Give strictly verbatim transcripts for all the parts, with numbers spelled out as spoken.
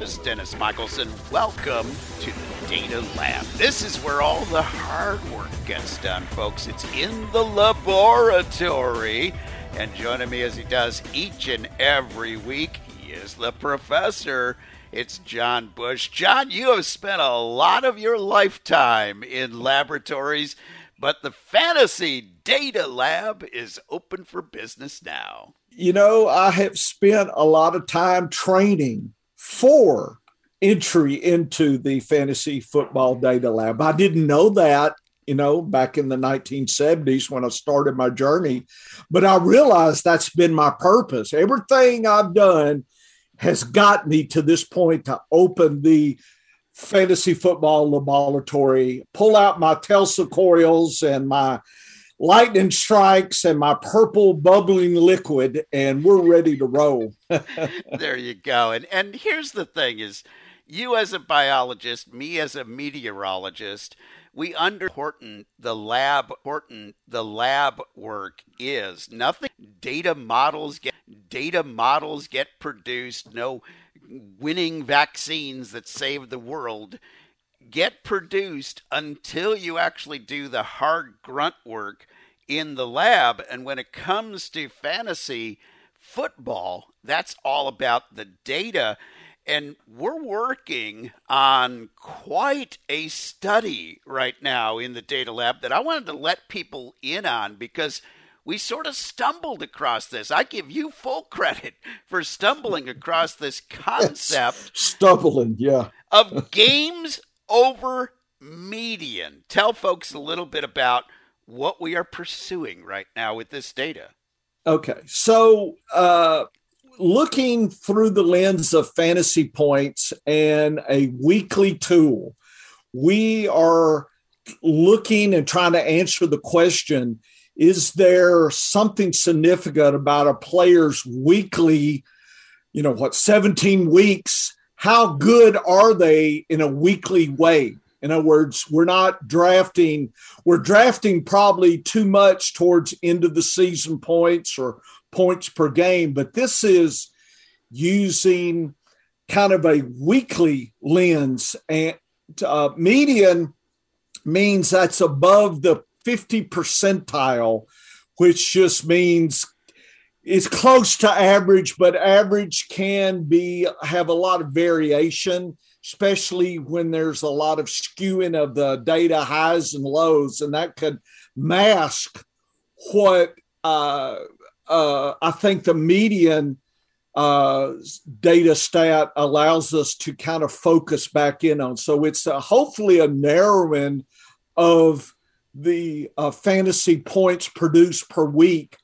This is Dennis Michelson. Welcome to the Data Lab. This is where all the hard work gets done, folks. It's in the laboratory. And joining me as he does each and every week, he is the professor. It's John Bush. John, you have spent a lot of your lifetime in laboratories, but the Fantasy Data Lab is open for business now. You know, I have spent a lot of time training for entry into the Fantasy Football Data Lab. I didn't know that, you know, back in the nineteen seventies when I started my journey, but I realized that's been my purpose. Everything I've done has got me to this point to open the Fantasy Football Laboratory, pull out my Telsa coils and my lightning strikes and my purple bubbling liquid, and we're ready to roll. There you go. And and here's the thing is, you as a biologist, me as a meteorologist, we under important the lab important the lab work is. Nothing data models get data models get produced, no winning vaccines that save the world get produced until you actually do the hard grunt work in the lab. And when it comes to fantasy football, that's all about the data. And we're working on quite a study right now in the data lab that I wanted to let people in on because we sort of stumbled across this. I give you full credit for stumbling across this concept. Yes, stumbling, yeah. Of games over median. Tell folks a little bit about what we are pursuing right now with this data. Okay, so uh, looking through the lens of fantasy points and a weekly tool, we are looking and trying to answer the question, is there something significant about a player's weekly, you know, what, seventeen weeks? How good are they in a weekly way? In other words, we're not drafting, we're drafting probably too much towards end of the season points or points per game, but this is using kind of a weekly lens. And uh, median means that's above the fifty percentile, which just means it's close to average, but average can be have a lot of variation, especially when there's a lot of skewing of the data highs and lows, and that could mask what uh, uh, I think the median uh, data stat allows us to kind of focus back in on. So it's uh, hopefully a narrowing of the uh, fantasy points produced per week.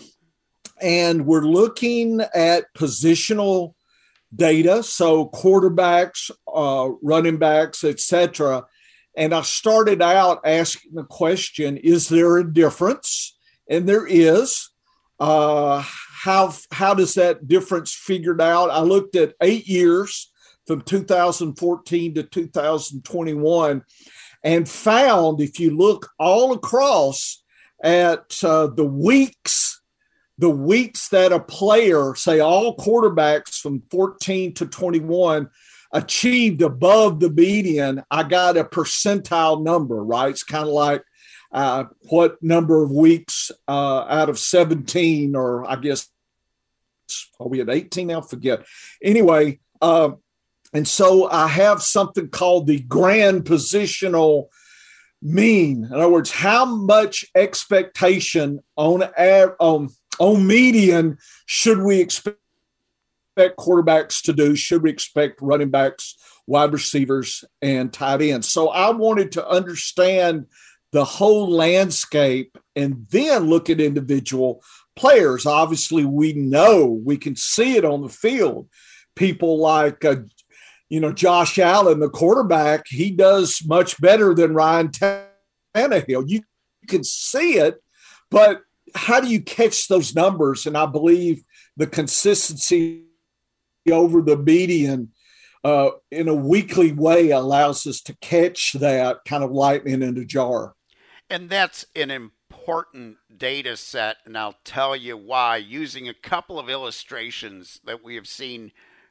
And we're looking at positional data, so quarterbacks, uh, running backs, et cetera. And I started out asking the question, is there a difference? And there is. Uh, how, how does that difference figured out? I looked at eight years from two thousand fourteen to two thousand twenty-one and found, if you look all across at uh, the weeks, the weeks that a player, say all quarterbacks from fourteen to twenty-one, achieved above the median, I got a percentile number, right? It's kind of like uh, what number of weeks uh, out of seventeen, or I guess, are we at eighteen now? Forget. Anyway, uh, and so I have something called the grand positional mean. In other words, how much expectation on on on median should we expect quarterbacks to do? Should we expect running backs, wide receivers, and tight ends? So I wanted to understand the whole landscape and then look at individual players. Obviously, we know, we can see it on the field. People like, uh, you know, Josh Allen, the quarterback, he does much better than Ryan Tannehill. You can see it, but how do you catch those numbers? And I believe the consistency over the median uh, in a weekly way allows us to catch that kind of lightning in a jar. And that's an important data set, and I'll tell you why, using a couple of illustrations that we have seen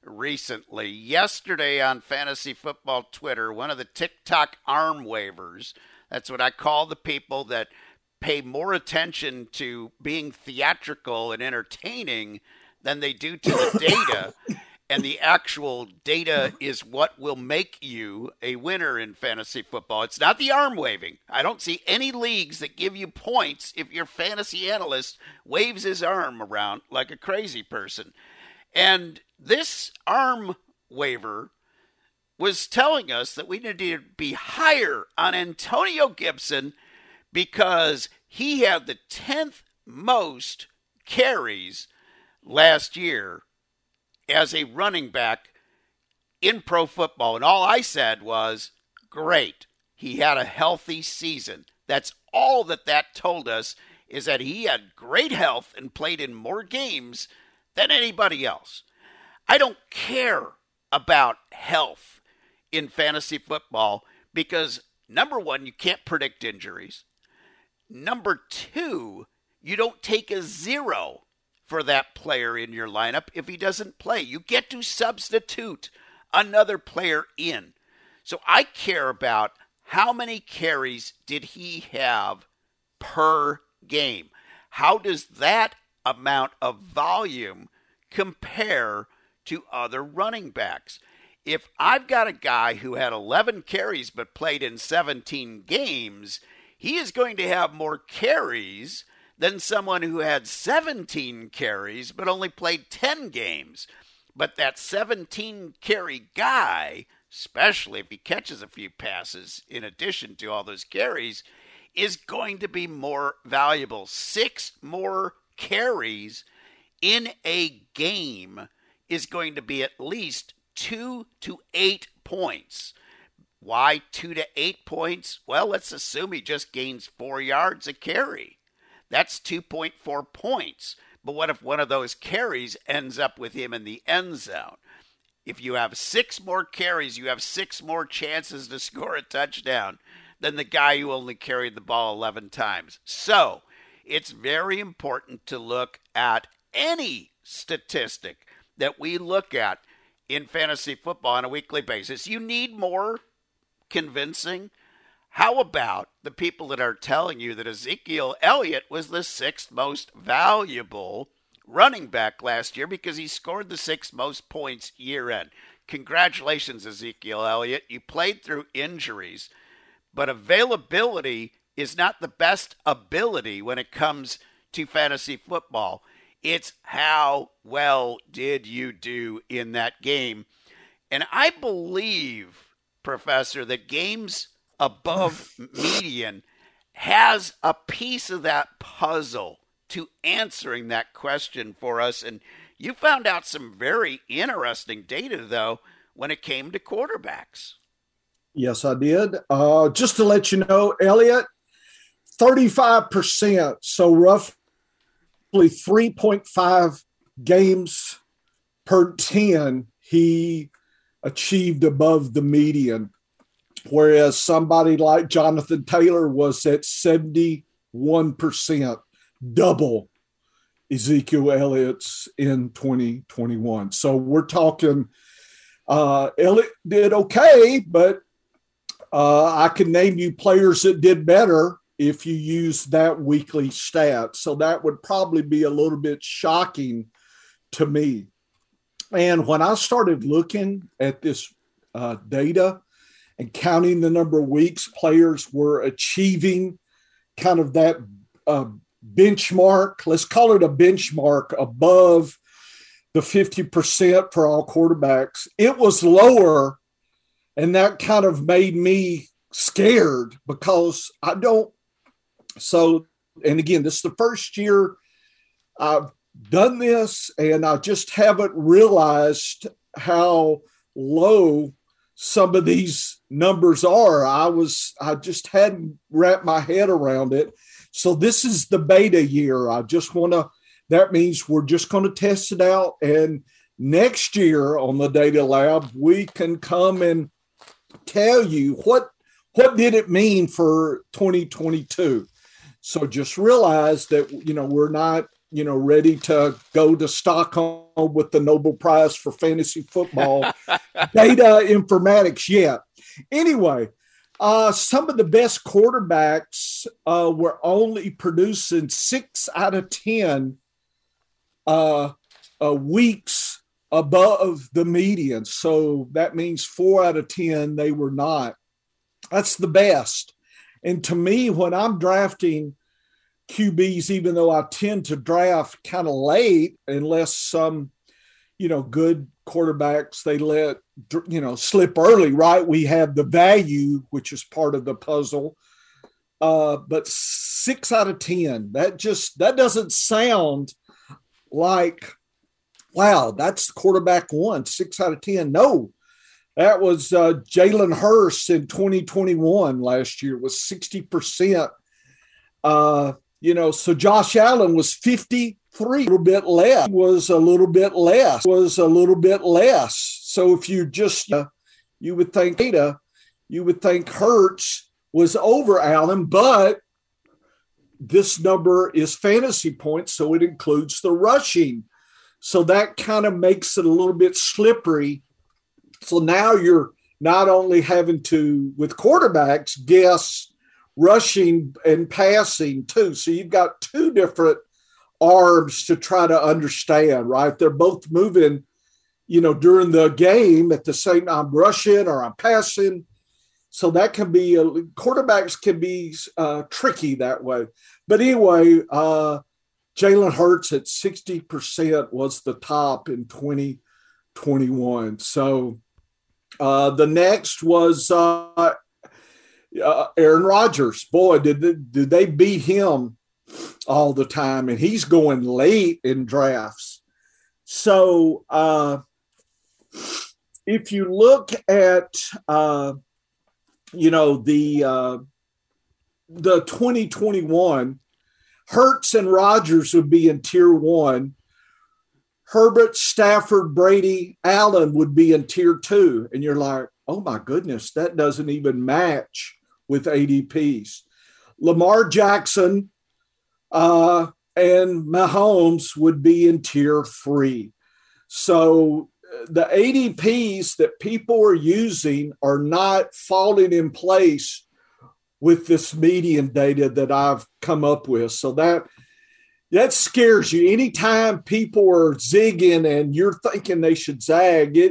recently. Yesterday on Fantasy Football Twitter, one of the TikTok arm wavers, that's what I call the people that pay more attention to being theatrical and entertaining than they do to the data. And the actual data is what will make you a winner in fantasy football. It's not the arm waving. I don't see any leagues that give you points if your fantasy analyst waves his arm around like a crazy person. And this arm waver was telling us that we needed to be higher on Antonio Gibson because he had the tenth most carries last year as a running back in pro football. And all I said was, great, he had a healthy season. That's all that that told us, is that he had great health and played in more games than anybody else. I don't care about health in fantasy football because, number one, you can't predict injuries. Number two, you don't take a zero for that player in your lineup if he doesn't play. You get to substitute another player in. So I care about how many carries did he have per game. How does that amount of volume compare to other running backs? If I've got a guy who had eleven carries but played in seventeen games, he is going to have more carries than someone who had seventeen carries but only played ten games. But that seventeen carry guy, especially if he catches a few passes in addition to all those carries, is going to be more valuable. Six more carries in a game is going to be at least two to eight points. Why two to eight points? Well, let's assume he just gains four yards a carry. That's two point four points. But what if one of those carries ends up with him in the end zone? If you have six more carries, you have six more chances to score a touchdown than the guy who only carried the ball eleven times. So it's very important to look at any statistic that we look at in fantasy football on a weekly basis. You need more convincing. How about the people that are telling you that Ezekiel Elliott was the sixth most valuable running back last year because he scored the sixth most points year end? Congratulations, Ezekiel Elliott. You played through injuries, but availability is not the best ability when it comes to fantasy football. It's how well did you do in that game. And I believe, Professor, that games above median has a piece of that puzzle to answering that question for us. And you found out some very interesting data, though, when it came to quarterbacks. Yes, I did. Uh, just to let you know, Elliott, thirty-five percent, so roughly three point five games per ten, he achieved above the median. Whereas somebody like Jonathan Taylor was at seventy-one percent, double Ezekiel Elliott's in twenty twenty-one. So we're talking uh, Elliott did okay, but uh, I can name you players that did better if you use that weekly stat. So that would probably be a little bit shocking to me. And when I started looking at this uh, data, and counting the number of weeks players were achieving kind of that uh, benchmark, let's call it a benchmark above the fifty percent for all quarterbacks, it was lower. And that kind of made me scared because I don't. So, and again, this is the first year I've done this, and I just haven't realized how low some of these numbers are. I was, I just hadn't wrapped my head around it. So this is the beta year. I just want to, that means we're just going to test it out. And next year on the Data Lab, we can come and tell you what, what did it mean for twenty twenty-two? So just realize that, you know, we're not you know, ready to go to Stockholm with the Nobel Prize for fantasy football data informatics yet. Anyway, uh, some of the best quarterbacks uh, were only producing six out of ten uh, uh, weeks above the median. So that means four out of ten they were not. That's the best. And to me, when I'm drafting Q Bs, even though I tend to draft kind of late, unless some, you know, good quarterbacks, they let, you know, slip early, right? We have the value, which is part of the puzzle. Uh, but six out of ten, that just, that doesn't sound like, wow, that's quarterback one, six out of ten. No, that was uh, Jalen Hurts in twenty twenty-one last year was sixty percent. Uh, you know, so Josh Allen was fifty-three, a little bit less, was a little bit less, was a little bit less. So if you just, uh, you would think data, you would think Hurts was over Allen, but this number is fantasy points, so it includes the rushing. So that kind of makes it a little bit slippery. So now you're not only having to, with quarterbacks, guess rushing and passing too. So you've got two different arms to try to understand, right? They're both moving, you know, during the game at the same time, I'm rushing or I'm passing. So that can be, a, quarterbacks can be uh, tricky that way. But anyway, uh, Jalen Hurts at sixty percent was the top in twenty twenty-one. So uh, the next was uh, uh, Aaron Rodgers. Boy, did they, did they beat him all the time. And he's going late in drafts. So uh, if you look at, uh, you know, the uh, the twenty twenty-one, Hurts and Rodgers would be in tier one. Herbert, Stafford, Brady, Allen would be in tier two. And you're like, oh my goodness, that doesn't even match with A D Ps. Lamar Jackson uh, and Mahomes would be in tier three. So the A D Ps that people are using are not falling in place with this median data that I've come up with. So that that scares you. Anytime people are zigging and you're thinking they should zag it,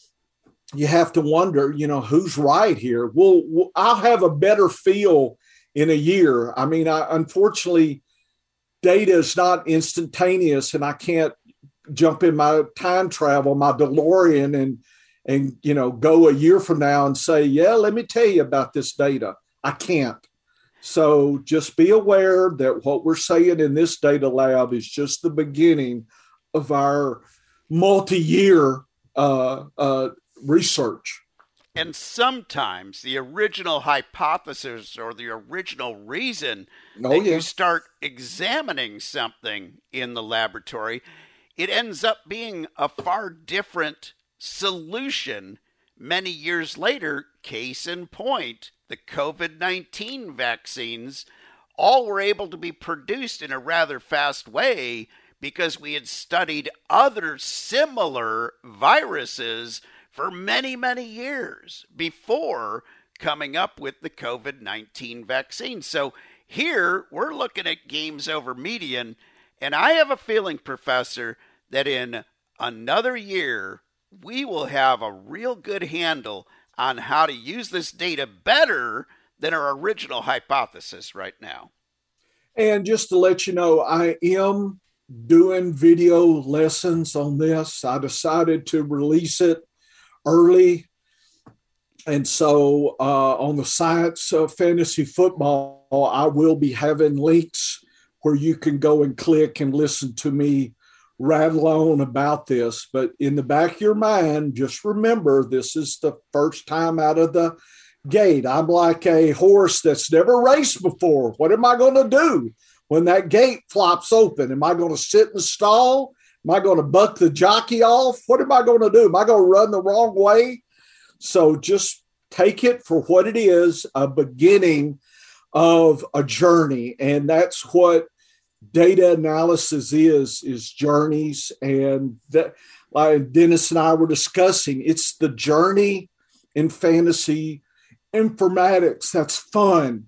you have to wonder, you know, who's right here. Well, we'll I'll have a better feel in a year. I mean, I, unfortunately, data is not instantaneous, and I can't jump in my time travel, my DeLorean, and and you know go a year from now and say, yeah, let me tell you about this data. I can't. So just be aware that what we're saying in this data lab is just the beginning of our multi-year uh, uh, research. And sometimes the original hypothesis or the original reason oh, that yeah. you start examining something in the laboratory, it ends up being a far different solution many years later. Case in point, the COVID nineteen vaccines all were able to be produced in a rather fast way because we had studied other similar viruses for many, many years before coming up with the COVID nineteen vaccine. So here we're looking at games over median, and I have a feeling, Professor, that in another year we will have a real good handle on how to use this data better than our original hypothesis right now. And just to let you know, I am doing video lessons on this. I decided to release it early. And so uh, on the Science of Fantasy Football, I will be having links where you can go and click and listen to me rattle on about this. But in the back of your mind, just remember, this is the first time out of the gate. I'm like a horse that's never raced before. What am I going to do when that gate flops open? Am I going to sit in the stall? Am I going to buck the jockey off? What am I going to do? Am I going to run the wrong way? So just take it for what it is, a beginning of a journey. And that's what data analysis is, is journeys. And that, like Dennis and I were discussing, it's the journey in fantasy informatics that's fun.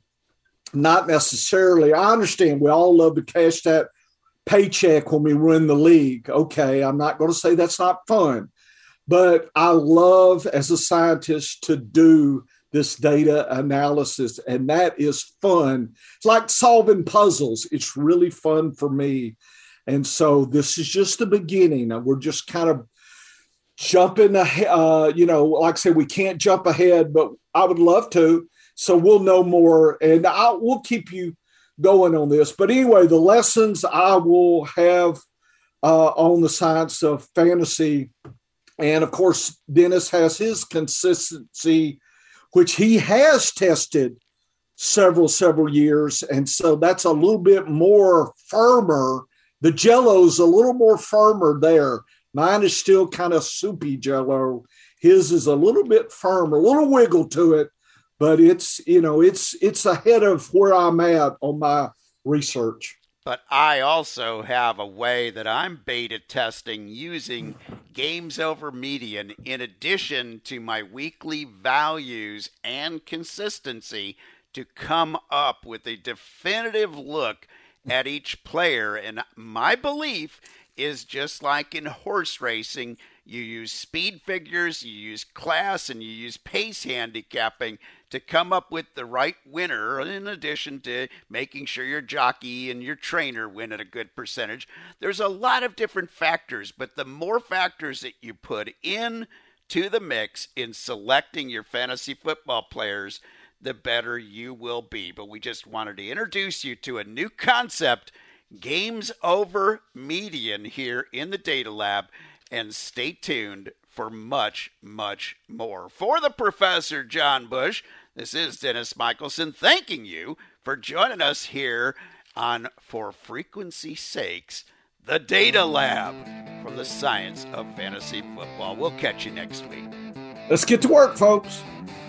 Not necessarily, I understand we all love to cash that paycheck when we win the league. Okay, I'm not going to say that's not fun, but I love as a scientist to do this data analysis, and that is fun. It's like solving puzzles. It's really fun for me. And so this is just the beginning. We're just kind of jumping ahead. Uh, you know, like I said, we can't jump ahead, but I would love to. So we'll know more, and I will keep you going on this. But anyway, the lessons I will have uh, on the science of fantasy. And of course, Dennis has his consistency, which he has tested several, several years. And so that's a little bit more firmer. The Jello's a little more firmer there. Mine is still kind of soupy Jello. His is a little bit firmer, a little wiggle to it, but it's, you know, it's, it's ahead of where I'm at on my research. But I also have a way that I'm beta testing using Games Over Median in addition to my weekly values and consistency to come up with a definitive look at each player. And my belief is just like in horse racing, you use speed figures, you use class, and you use pace handicapping to come up with the right winner, in addition to making sure your jockey and your trainer win at a good percentage. There's a lot of different factors, but the more factors that you put in to the mix in selecting your fantasy football players, the better you will be. But we just wanted to introduce you to a new concept, Games Over Median, here in the Data Lab, and stay tuned for much, much more. For the Professor John Bush, this is Dennis Michelson thanking you for joining us here on For Frequency's Sakes, the Data Lab from the Science of Fantasy Football. We'll catch you next week. Let's get to work, folks.